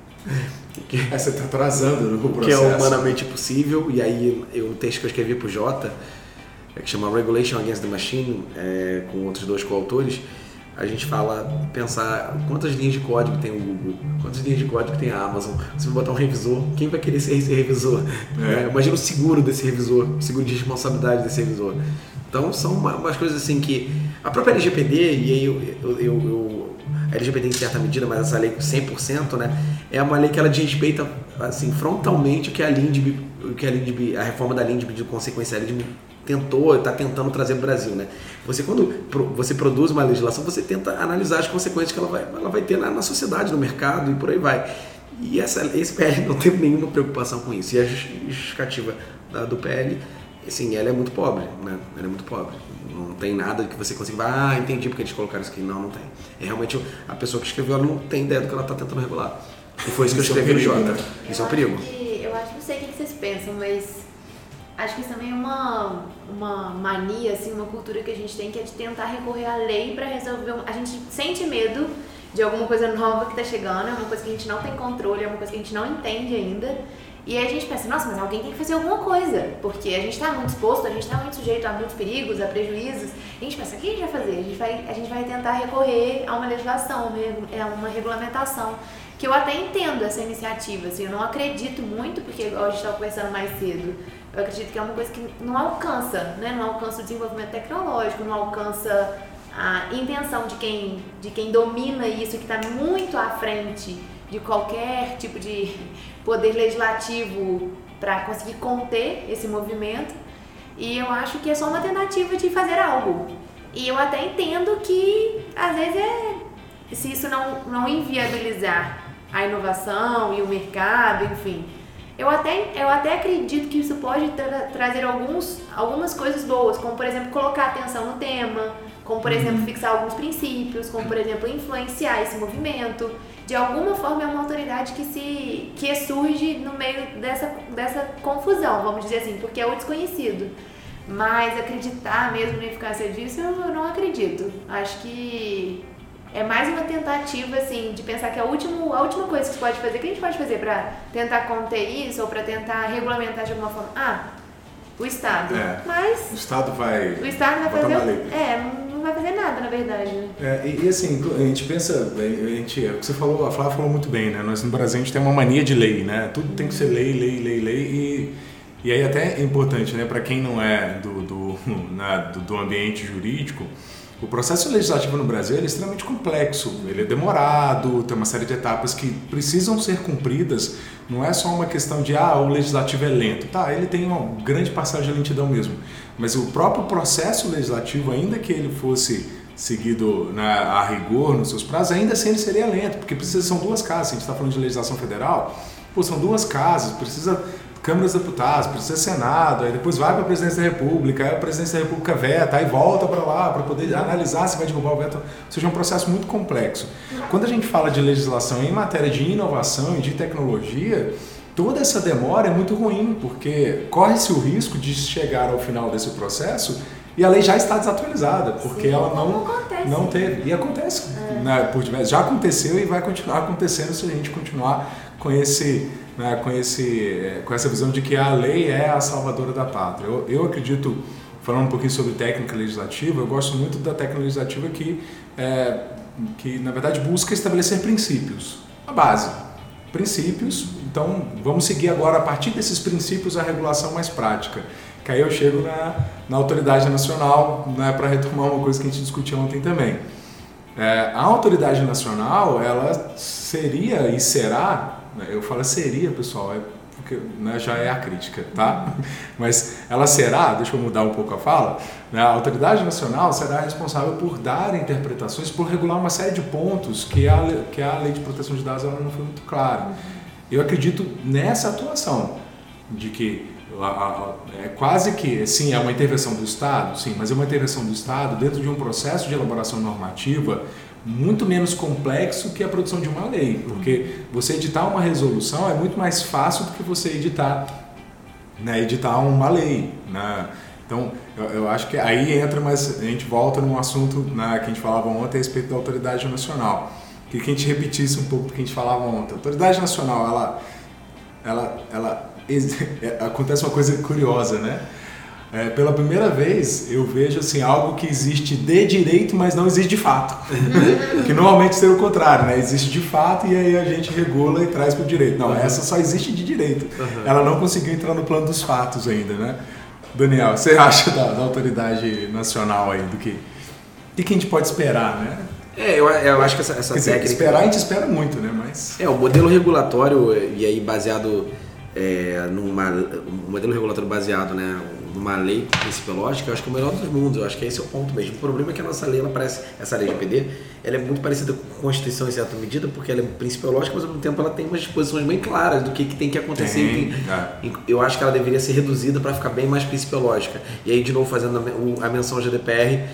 Que, é, você está atrasando no processo. Que é humanamente possível, e aí eu, o texto que eu escrevi para o Jota, é, que chama Regulation Against the Machine, é, com outros dois coautores, a gente fala, pensar quantas linhas de código tem o Google, quantas linhas de código tem a Amazon. Se você botar um revisor, quem vai querer ser esse revisor? É. É, imagina o seguro desse revisor, o seguro de responsabilidade desse revisor. Então são uma, umas coisas assim que a própria L G P D, e aí eu, eu, eu, eu, a L G P D em certa medida, mas essa lei cem por cento, né, é uma lei que ela desrespeita assim, frontalmente o que a Lindb, o que a, Lindb, a reforma da Lindb de consequência, a Lindb tentou, está tentando trazer para o Brasil. Né? Você, quando pro, você produz uma legislação, você tenta analisar as consequências que ela vai, ela vai ter na, na sociedade, no mercado e por aí vai. E essa, esse P L não teve nenhuma preocupação com isso. E a justificativa da, do P L, assim, ela é muito pobre, né? Ela é muito pobre. Não tem nada que você consiga, ah, entendi porque eles colocaram isso aqui. Não, não tem. É realmente a pessoa que escreveu, ela não tem ideia do que ela está tentando regular. E foi isso que eu escrevi no Jota. Isso é um perigo. Que, eu acho, não sei o que vocês pensam, mas acho que isso também é uma, uma mania, assim, uma cultura que a gente tem, que é de tentar recorrer à lei para resolver. A gente sente medo de alguma coisa nova que está chegando, é uma coisa que a gente não tem controle, é uma coisa que a gente não entende ainda. E aí a gente pensa, nossa, mas alguém tem que fazer alguma coisa, porque a gente está muito exposto, a gente está muito sujeito a muitos perigos, a prejuízos. A gente pensa, o que a gente vai fazer? A gente vai, a gente vai tentar recorrer a uma legislação, a uma regulamentação, que eu até entendo essa iniciativa, assim, eu não acredito muito, porque a gente estava conversando mais cedo, eu acredito que é uma coisa que não alcança, né? Não alcança o desenvolvimento tecnológico, não alcança a intenção de quem, de quem domina isso, que está muito à frente de qualquer tipo de poder legislativo para conseguir conter esse movimento. E eu acho que é só uma tentativa de fazer algo. E eu até entendo que, às vezes, é, se isso não, não inviabilizar a inovação e o mercado, enfim, eu até, eu até acredito que isso pode tra- trazer alguns, algumas coisas boas, como, por exemplo, colocar atenção no tema, como, por exemplo, fixar alguns princípios, como, por exemplo, influenciar esse movimento. De alguma forma é uma autoridade que, se, que surge no meio dessa, dessa confusão, vamos dizer assim, porque é o desconhecido. Mas acreditar mesmo na eficácia disso, eu não acredito. Acho que é mais uma tentativa, assim, de pensar que a última, a última coisa que você pode fazer, o que a gente pode fazer para tentar conter isso ou para tentar regulamentar de alguma forma? Ah, o Estado. É, Mas o Estado vai, o Estado vai fazer. uma lei. É, não vai fazer nada, na verdade. Né? É, e, e assim, a gente pensa, a gente, é o que você falou, a Flávia falou muito bem, né? Nós no Brasil a gente tem uma mania de lei, né? Tudo tem que ser lei, lei, lei, lei e, e aí até é importante, né? Para quem não é do, do, na, do, do ambiente jurídico, o processo legislativo no Brasil é extremamente complexo, ele é demorado, tem uma série de etapas que precisam ser cumpridas, não é só uma questão de, ah, o legislativo é lento, tá, ele tem uma grande passagem de lentidão mesmo, mas o próprio processo legislativo, ainda que ele fosse seguido na, a rigor nos seus prazos, ainda assim ele seria lento, porque precisa, são duas casas, se a gente está falando de legislação federal, pô, são duas casas, precisa Câmara dos Deputados, precisa Senado, aí depois vai para a Presidência da República, aí a Presidência da República veta, aí volta para lá para poder analisar se vai derrubar o veto. Ou seja, é um processo muito complexo. Quando a gente fala de legislação em matéria de inovação e de tecnologia, toda essa demora é muito ruim, porque corre-se o risco de chegar ao final desse processo e a lei já está desatualizada, porque Sim, ela não, não teve. E acontece. É. Né, por, já aconteceu e vai continuar acontecendo se a gente continuar com esse... Né, com, esse, com essa visão de que a lei é a salvadora da pátria. Eu, eu acredito, falando um pouquinho sobre técnica legislativa, eu gosto muito da técnica legislativa que, é, que na verdade, busca estabelecer princípios, a base. Princípios, então vamos seguir agora, a partir desses princípios, a regulação mais prática. Que aí eu chego na, na autoridade nacional, né, para retomar uma coisa que a gente discutiu ontem também. É, a autoridade nacional, ela seria e será... Eu falo seria, pessoal, é porque, né, já é a crítica, tá? Mas ela será, deixa eu mudar um pouco a fala, né, a autoridade nacional será responsável por dar interpretações, por regular uma série de pontos que a, que a lei de proteção de dados ela não foi muito clara. Eu acredito nessa atuação, de que a, a, é quase que, sim, é uma intervenção do Estado, sim, mas é uma intervenção do Estado dentro de um processo de elaboração normativa muito menos complexo que a produção de uma lei, porque você editar uma resolução é muito mais fácil do que você editar, né, editar uma lei, né? Então, eu, eu acho que aí entra, mas a gente volta num assunto, né, que a gente falava ontem a respeito da autoridade nacional, que a gente repetisse um pouco do que a gente falava ontem. A autoridade nacional, ela, ela, ela acontece uma coisa curiosa, né? É, pela primeira vez eu vejo assim, algo que existe de direito, mas não existe de fato. Que normalmente seria o contrário, né? Existe de fato e aí a gente regula e traz para o direito. Não, essa só existe de direito. Ela não conseguiu entrar no plano dos fatos ainda, né? Daniel, você acha da, da autoridade nacional aí, do que, do que a gente pode esperar, né? É, eu, eu acho que essa, essa Quer dizer, técnica... esperar a gente espera muito, né? Mas... É, o modelo regulatório, e aí baseado é, numa... um modelo regulatório baseado, né, numa lei principiológica, eu acho que é o melhor dos mundos, eu acho que esse é o ponto mesmo. O problema é que a nossa lei, ela parece, essa lei de P D, ela é muito parecida com a Constituição em certa medida, porque ela é principiológica, mas ao mesmo tempo ela tem umas disposições bem claras do que, que tem que acontecer. Tem, tem, é. Eu acho que ela deveria ser reduzida para ficar bem mais principiológica. E aí, de novo, fazendo a, a menção ao G D P R,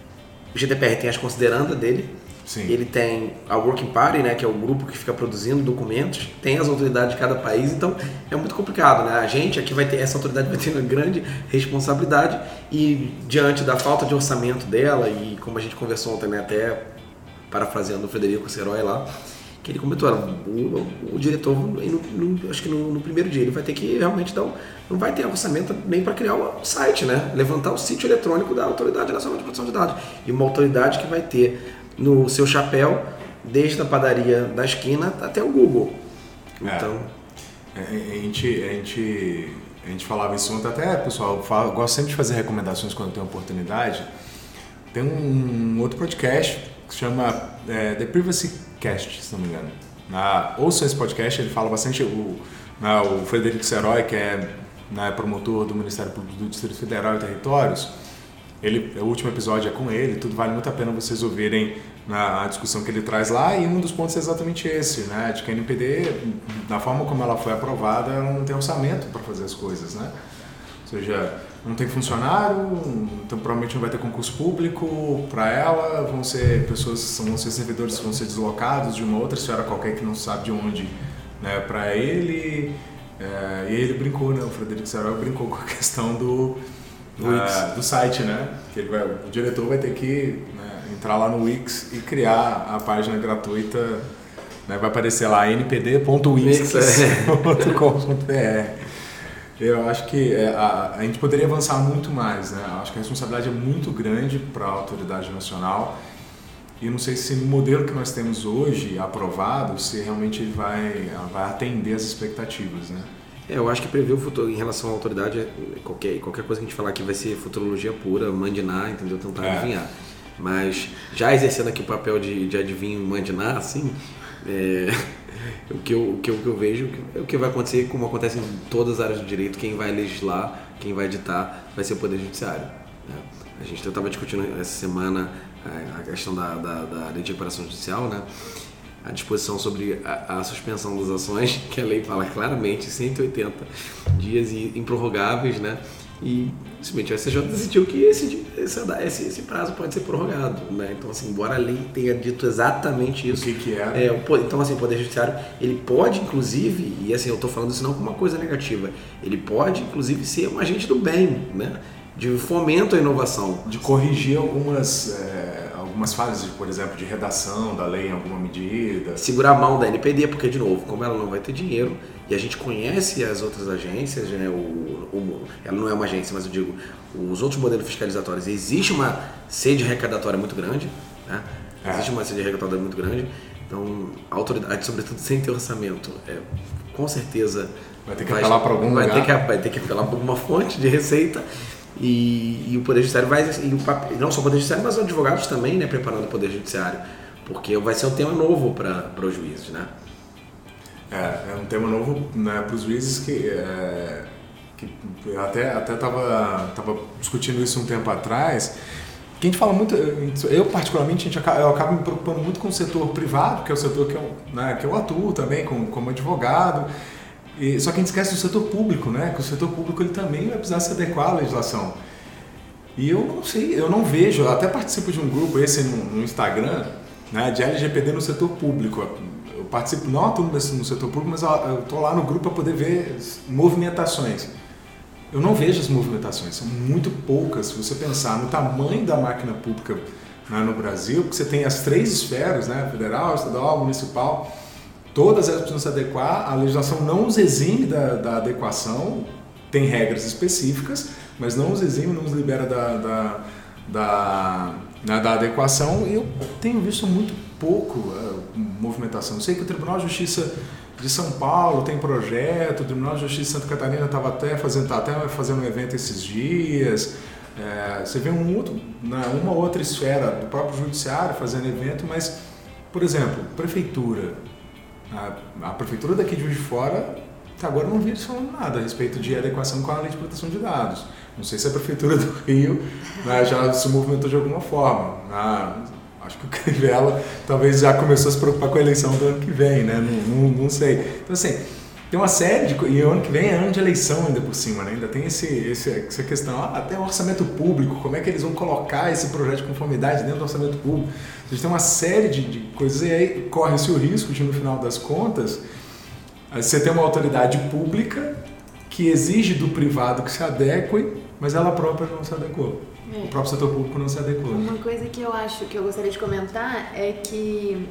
o G D P R tem as considerandas dele, Sim. Ele tem a Working Party, né, que é o grupo que fica produzindo documentos, tem as autoridades de cada país, então é muito complicado, né? A gente aqui vai ter, essa autoridade vai ter uma grande responsabilidade e diante da falta de orçamento dela e como a gente conversou ontem, né, até parafraseando o Frederico Serói lá, que ele comentou, o, o, o diretor, no, no, acho que no, no primeiro dia, ele vai ter que realmente dar um, não vai ter orçamento nem para criar o site, né? Levantar o sítio eletrônico da Autoridade Nacional de Proteção de Dados. E uma autoridade que vai ter no seu chapéu, desde a padaria da esquina até o Google. Então... É, a, gente, a, gente, a gente falava isso ontem, até, pessoal, eu, falo, eu gosto sempre de fazer recomendações quando tem oportunidade. Tem um outro podcast que se chama é, The Privacy Cast, se não me engano. Na, ouça esse podcast, ele fala bastante, o, na, o Frederico Serói, que é na, promotor do Ministério Público do Distrito Federal e Territórios, ele, o último episódio é com ele, tudo vale muito a pena vocês ouvirem na, a discussão que ele traz lá, e um dos pontos é exatamente esse, né, de que a N P D, da forma como ela foi aprovada, ela não tem orçamento para fazer as coisas, né? Ou seja, não tem funcionário, então provavelmente não vai ter concurso público para ela, vão ser pessoas, vão ser servidores que vão ser deslocados de uma outra esfera qualquer que não sabe de onde, né, para ele. É, e ele brincou, né, o Frederico Serói brincou com a questão do, uh, do site, né, que ele vai, o diretor vai ter que, né, entrar lá no Wix e criar a página gratuita, né, vai aparecer lá n p d ponto wix ponto com ponto b r. Eu acho que é, a, a gente poderia avançar muito mais, né? Eu acho que a responsabilidade é muito grande para a autoridade nacional e não sei se no modelo que nós temos hoje aprovado, se realmente ele vai, vai atender as expectativas, né? É, eu acho que prever o futuro em relação à autoridade, qualquer, qualquer coisa que a gente falar aqui vai ser futurologia pura, mandinar, entendeu? Tentar É. adivinhar. Mas já exercendo aqui o papel de, de adivinho e mandinar, assim, é, o, que eu, o, que eu, o que eu vejo é o que vai acontecer, como acontece em todas as áreas do direito, quem vai legislar, quem vai ditar, vai ser o Poder Judiciário. Né? A gente estava discutindo essa semana a questão da, da, da lei de recuperação judicial, né? A disposição sobre a, a suspensão das ações, que a lei fala claramente, cento e oitenta dias improrrogáveis, né? E simplesmente o S T J decidiu que esse, esse, esse prazo pode ser prorrogado, né? Então, assim, embora a lei tenha dito exatamente isso... O que que é? é o, então, assim, o Poder Judiciário, ele pode, inclusive, e assim, eu estou falando isso não como uma coisa negativa, ele pode, inclusive, ser um agente do bem, né? De fomento à inovação. De corrigir algumas, é, algumas falhas, por exemplo, de redação da lei em alguma medida. Segurar a mão da N P D, porque, de novo, como ela não vai ter dinheiro, e a gente conhece as outras agências, né, o, o, ela não é uma agência, mas eu digo, os outros modelos fiscalizatórios, existe uma sede arrecadatória muito grande, né? É. Existe uma sede arrecadatória muito grande, então a autoridade, sobretudo sem ter orçamento, é, com certeza... Vai ter que apelar para algum vai lugar. Ter que, vai ter que apelar para alguma fonte de receita. E, e o Poder Judiciário vai, e o, não só o Poder Judiciário, mas os advogados também, né, preparando o Poder Judiciário, porque vai ser um tema novo para os juízes, né? É, é um tema novo, né, para os juízes que, é, que eu até até tava, tava discutindo isso um tempo atrás, que a gente fala muito, eu particularmente, a gente acaba, eu acabo me preocupando muito com o setor privado, que é o setor que eu, né, que eu atuo também como, como advogado. E, só que a gente esquece do setor público, né? Que o setor público ele também vai precisar se adequar à legislação. E eu não sei, eu não vejo, eu até participo de um grupo, esse no, no Instagram, né, de L G P D no setor público. Eu participo, não atuo no setor público, mas eu estou lá no grupo para poder ver movimentações. Eu não vejo as movimentações, são muito poucas. Se você pensar no tamanho da máquina pública, né, no Brasil, porque você tem as três esferas, né, federal, estadual, municipal, todas elas precisam se adequar, a legislação não os exime da, da adequação, tem regras específicas, mas não os exime, não os libera da, da, da, da, da adequação, e eu tenho visto muito pouco uh, movimentação. Eu sei que o Tribunal de Justiça de São Paulo tem projeto, o Tribunal de Justiça de Santa Catarina estava até fazendo, tá até fazendo um evento esses dias, é, você vê um outro, né, uma outra esfera do próprio Judiciário fazendo evento, mas, por exemplo, Prefeitura, A, a prefeitura daqui de Juiz de Fora, até agora não vi eles falando nada a respeito de adequação com a lei de proteção de dados. Não sei se a prefeitura do Rio, né, já se movimentou de alguma forma. Ah, acho que o Crivella talvez já começou a se preocupar com a eleição do ano que vem, né? Não, não, não sei. Então, assim, tem uma série de... E o ano que vem é ano de eleição ainda por cima, né? Ainda tem esse, esse, essa questão, ah, até o orçamento público, como é que eles vão colocar esse projeto de conformidade dentro do orçamento público. A gente tem uma série de, de coisas e aí corre-se o risco de, no final das contas, você ter uma autoridade pública que exige do privado que se adeque, mas ela própria não se adequou. É. O próprio setor público não se adequou. Uma coisa que eu acho que eu gostaria de comentar é que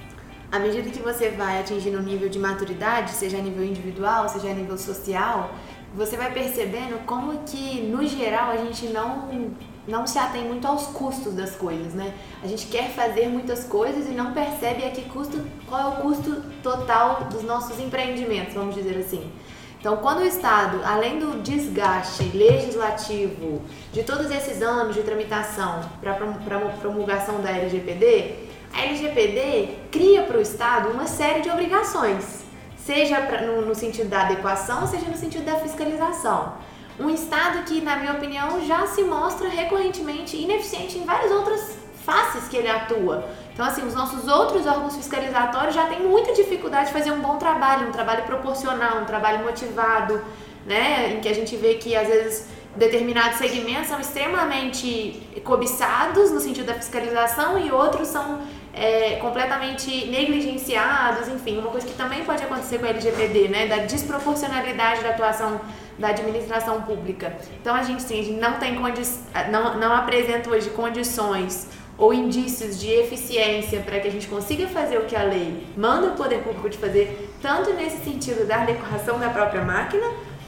à medida que você vai atingindo um nível de maturidade, seja a nível individual, seja a nível social, você vai percebendo como que, no geral, a gente não, não se atém muito aos custos das coisas, né? A gente quer fazer muitas coisas e não percebe a que custo, qual é o custo total dos nossos empreendimentos, vamos dizer assim. Então, quando o Estado, além do desgaste legislativo de todos esses anos de tramitação para a promulgação da L G P D, a L G P D cria para o Estado uma série de obrigações, seja pra, no, no sentido da adequação, seja no sentido da fiscalização. Um Estado que, na minha opinião, já se mostra recorrentemente ineficiente em várias outras faces que ele atua. Então, assim, os nossos outros órgãos fiscalizatórios já têm muita dificuldade de fazer um bom trabalho, um trabalho proporcional, um trabalho motivado, né? Em que a gente vê que, às vezes, determinados segmentos são extremamente cobiçados no sentido da fiscalização e outros são é, completamente negligenciados, enfim, uma coisa que também pode acontecer com a L G P D, né? Da desproporcionalidade da atuação da administração pública. Então, a gente, sim, a gente não, tem condi- não, não apresenta hoje condições ou indícios de eficiência para que a gente consiga fazer o que a lei manda o poder público de fazer, tanto nesse sentido da adequação da própria máquina,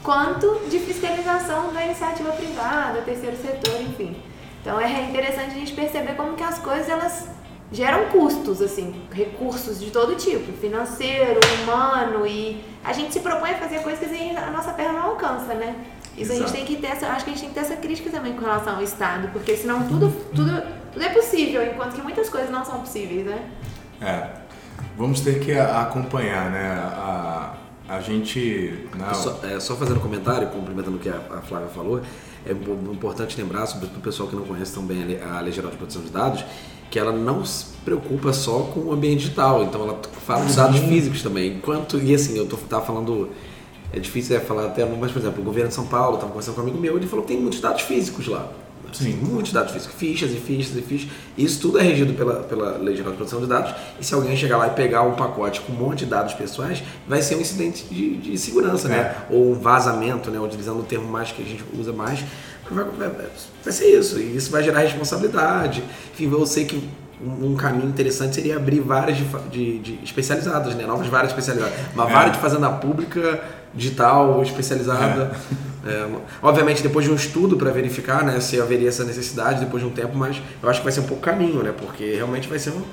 quanto de fiscalização da iniciativa privada, terceiro setor, enfim. Então é interessante a gente perceber como que as coisas elas geram custos, assim, recursos de todo tipo, financeiro, humano, e a gente se propõe a fazer coisas que a nossa perna não alcança, né? Isso Exato. A gente tem que ter essa, acho que a gente tem que ter essa crítica também com relação ao Estado, porque senão tudo, tudo, tudo é possível, enquanto que muitas coisas não são possíveis, né? É, vamos ter que acompanhar, né? A, a gente... Não... Só, é, só fazendo um comentário, complementando o que a, a Flávia falou, é importante lembrar, sobretudo o pessoal que não conhece tão bem a Lei Geral de Proteção de Dados, que ela não se preocupa só com o ambiente digital, então ela fala de dados físicos também, enquanto, e assim, eu estava falando, é difícil é, falar até, mas por exemplo, o governo de São Paulo, estava conversando com um amigo meu, ele falou que tem muitos dados físicos lá, assim, muitos dados físicos, fichas e fichas e fichas, isso tudo é regido pela, pela Lei Geral de Proteção de Dados, e se alguém chegar lá e pegar um pacote com um monte de dados pessoais, vai ser um incidente de, de segurança, é. né, ou um vazamento, né, utilizando o termo mais que a gente usa mais, Vai, vai, vai ser isso, e isso vai gerar responsabilidade. Enfim, eu sei que um, um caminho interessante seria abrir várias de, de, de especializadas, né? Novas várias especializadas. Uma é. vara de fazenda pública digital especializada. É. É, obviamente, depois de um estudo para verificar, né, se haveria essa necessidade depois de um tempo, mas eu acho que vai ser um pouco caminho, né? Porque realmente vai ser um,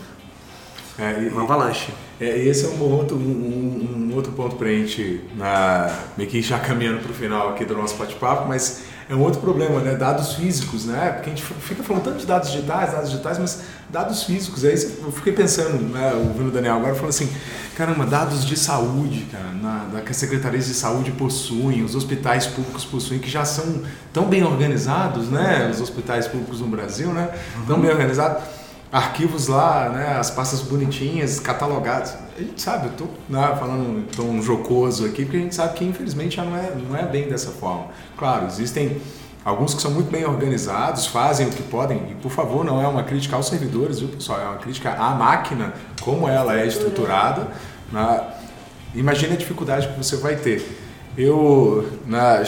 é, e, uma avalanche. É, esse é um outro, um, um outro ponto para a gente, na, meio que já caminhando para o final aqui do nosso bate-papo, mas é um outro problema, né? Dados físicos, né? Porque a gente fica falando tanto de dados digitais, dados digitais, mas dados físicos. Aí eu fiquei pensando, né, ouvindo o Daniel agora, falando assim, caramba, dados de saúde, cara, na, da, que as secretarias de saúde possuem, os hospitais públicos possuem, que já são tão bem organizados, né? Os hospitais públicos no Brasil, né? Tão uhum. bem organizados. Arquivos lá, né, as pastas bonitinhas, catalogadas. A gente sabe, eu tô né, falando tão jocoso aqui, porque a gente sabe que infelizmente já não é, não é bem dessa forma. Claro, existem alguns que são muito bem organizados, fazem o que podem, e por favor, não é uma crítica aos servidores, viu pessoal? É uma crítica à máquina, como ela é estruturada. Né? Imagine a dificuldade que você vai ter. Eu, na...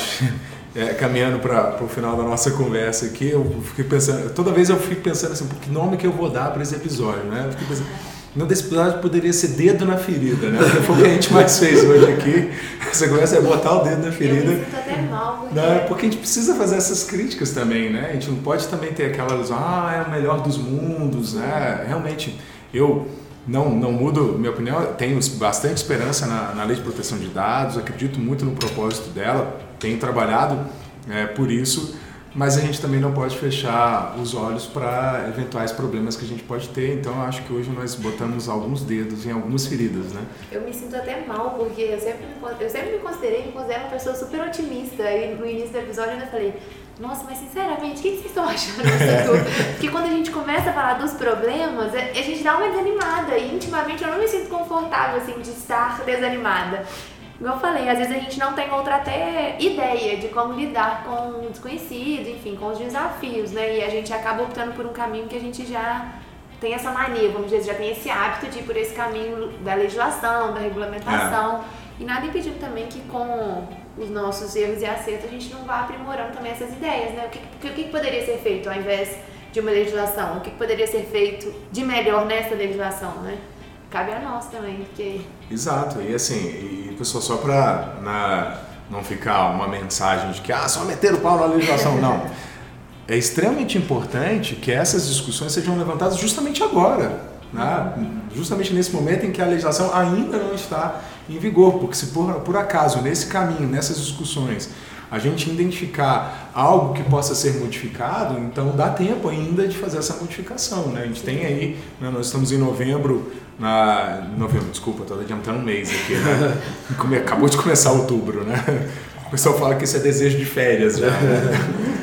É, caminhando para o final da nossa conversa aqui, eu fiquei pensando, toda vez eu fico pensando assim, que nome que eu vou dar para esse episódio, né? Eu fiquei pensando, o nome desse episódio poderia ser Dedo na Ferida, né? Porque foi o que a gente mais fez hoje aqui. Essa conversa é botar o dedo na ferida. Eu me sinto até mal, porque... Né? Porque a gente precisa fazer essas críticas também, né? A gente não pode também ter aquela ilusão, ah, é o melhor dos mundos, né? Realmente, eu... Não, não mudo minha opinião, tenho bastante esperança na, na Lei de Proteção de Dados, acredito muito no propósito dela, tenho trabalhado é, por isso, mas a gente também não pode fechar os olhos para eventuais problemas que a gente pode ter, então eu acho que hoje nós botamos alguns dedos em algumas feridas, né? Eu me sinto até mal, porque eu sempre, eu sempre me considerei, me considero uma pessoa super otimista, e no início do episódio eu ainda falei, nossa, mas sinceramente, o que vocês estão achando disso tudo? Porque quando a gente começa a falar dos problemas, a gente dá uma desanimada, e intimamente eu não me sinto confortável assim, de estar desanimada. Como eu falei, às vezes a gente não tem outra até ideia de como lidar com o desconhecido, enfim, com os desafios, né? E a gente acaba optando por um caminho que a gente já tem essa mania, vamos dizer, já tem esse hábito de ir por esse caminho da legislação, da regulamentação. É. E nada impedindo também que com os nossos erros e acertos a gente não vá aprimorando também essas ideias, né? O que, o que poderia ser feito ao invés de uma legislação? O que poderia ser feito de melhor nessa legislação, né? Cabe a nós também, porque... Exato, e assim, e pessoal, só para não ficar uma mensagem de que ah, só meter o pau na legislação, não. É extremamente importante que essas discussões sejam levantadas justamente agora, né? Justamente nesse momento em que a legislação ainda não está em vigor, porque se por, por acaso, nesse caminho, nessas discussões, a gente identificar algo que possa ser modificado, então dá tempo ainda de fazer essa modificação, né? A gente tem aí, né, nós estamos em novembro, na novembro, desculpa, estou adiantando um mês aqui, né? Acabou de começar outubro, né? O pessoal fala que isso é desejo de férias já, né?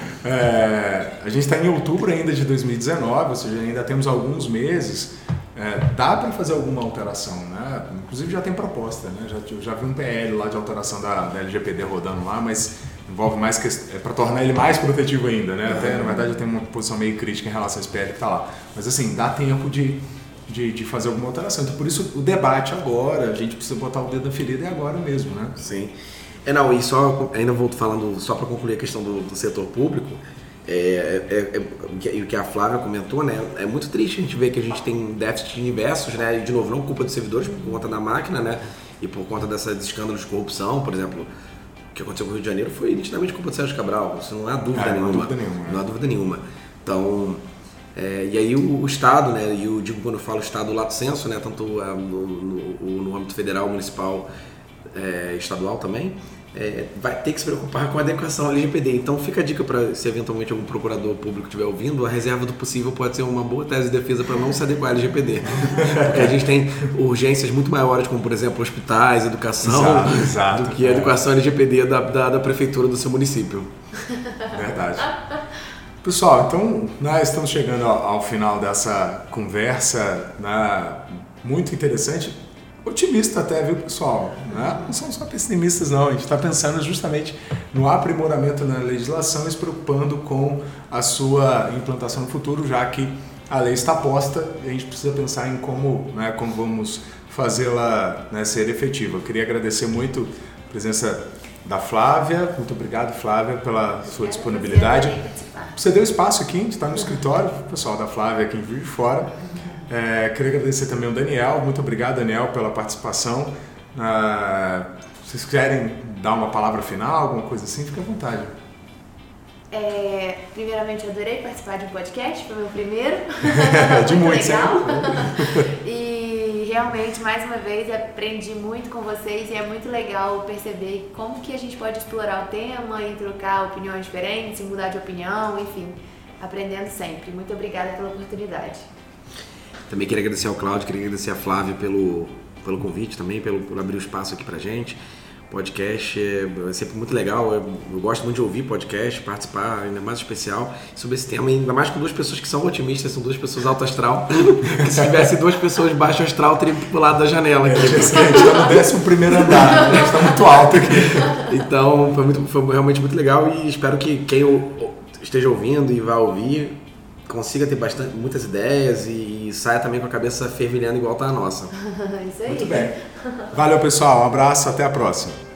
É, a gente está em outubro ainda de dois mil e dezenove, ou seja, ainda temos alguns meses. É, dá para fazer alguma alteração, né? Inclusive já tem proposta, né? Já, eu já vi um P L lá de alteração da, da L G P D rodando lá, mas envolve mais que, é, para tornar ele mais protetivo ainda, né? Até, na verdade eu tenho uma posição meio crítica em relação a esse P L que está lá. Mas assim, dá tempo de, de, de fazer alguma alteração. Então por isso o debate agora, a gente precisa botar o dedo na ferida é agora mesmo, né? Sim. É, não, e só, ainda vou falando, só para concluir a questão do, do setor público, É, é, é, o que a Flávia comentou, né? É muito triste a gente ver que a gente tem déficit diversos, né? E de novo, não culpa dos servidores, por conta da máquina, né? E por conta desses escândalos de corrupção, por exemplo, que aconteceu com o Rio de Janeiro foi nitidamente culpa do Sérgio Cabral, isso não há dúvida ah, nenhuma. Não há dúvida nenhuma. Não há dúvida nenhuma. Então, é, e aí o, o Estado, né, e eu digo quando eu falo Estado lato sensu, né, tanto é, no, no, no âmbito federal, municipal, é, estadual também, é, vai ter que se preocupar com a adequação ao L G P D. Então fica a dica para, se eventualmente algum procurador público estiver ouvindo, a reserva do possível pode ser uma boa tese de defesa para não se adequar ao L G P D. Porque a gente tem urgências muito maiores, como por exemplo hospitais, educação, exato, exato, do que a adequação ao L G P D da, da, da prefeitura do seu município. Verdade. Pessoal, então nós estamos chegando ao, ao final dessa conversa, né, muito interessante. Otimista até, viu, pessoal? Né? Não são só pessimistas, não. A gente está pensando justamente no aprimoramento na legislação e se preocupando com a sua implantação no futuro, já que a lei está posta e a gente precisa pensar em como, né, como vamos fazê-la, né, ser efetiva. Eu queria agradecer muito a presença da Flávia. Muito obrigado, Flávia, pela sua disponibilidade. Você deu espaço aqui, a gente está no escritório, o pessoal da Flávia aqui em Juiz de Fora. É, queria agradecer também ao Daniel. Muito obrigado, Daniel, pela participação. Ah, se vocês quiserem dar uma palavra final, alguma coisa assim, fique à vontade. É, primeiramente, eu adorei participar de um podcast, foi meu primeiro. De muito, legal. E realmente, mais uma vez, aprendi muito com vocês e é muito legal perceber como que a gente pode explorar o tema e trocar opiniões diferentes, mudar de opinião, enfim, aprendendo sempre. Muito obrigada pela oportunidade. Também queria agradecer ao Cláudio, queria agradecer a Flávia pelo, pelo convite também, pelo, por abrir o espaço aqui pra gente. Podcast é, é sempre muito legal, eu, eu gosto muito de ouvir podcast, participar, ainda mais especial sobre esse tema, ainda mais com duas pessoas que são otimistas, são duas pessoas alto astral, que se tivesse duas pessoas baixo astral, teria pro lado da janela aqui. A gente está no décimo primeiro andar, a gente está muito alto aqui. Então foi, muito, foi realmente muito legal e espero que quem esteja ouvindo e vá ouvir consiga ter bastante, muitas ideias e saia também com a cabeça fervilhando igual tá a nossa. Isso aí. Muito bem. Valeu, pessoal. Um abraço. Até a próxima.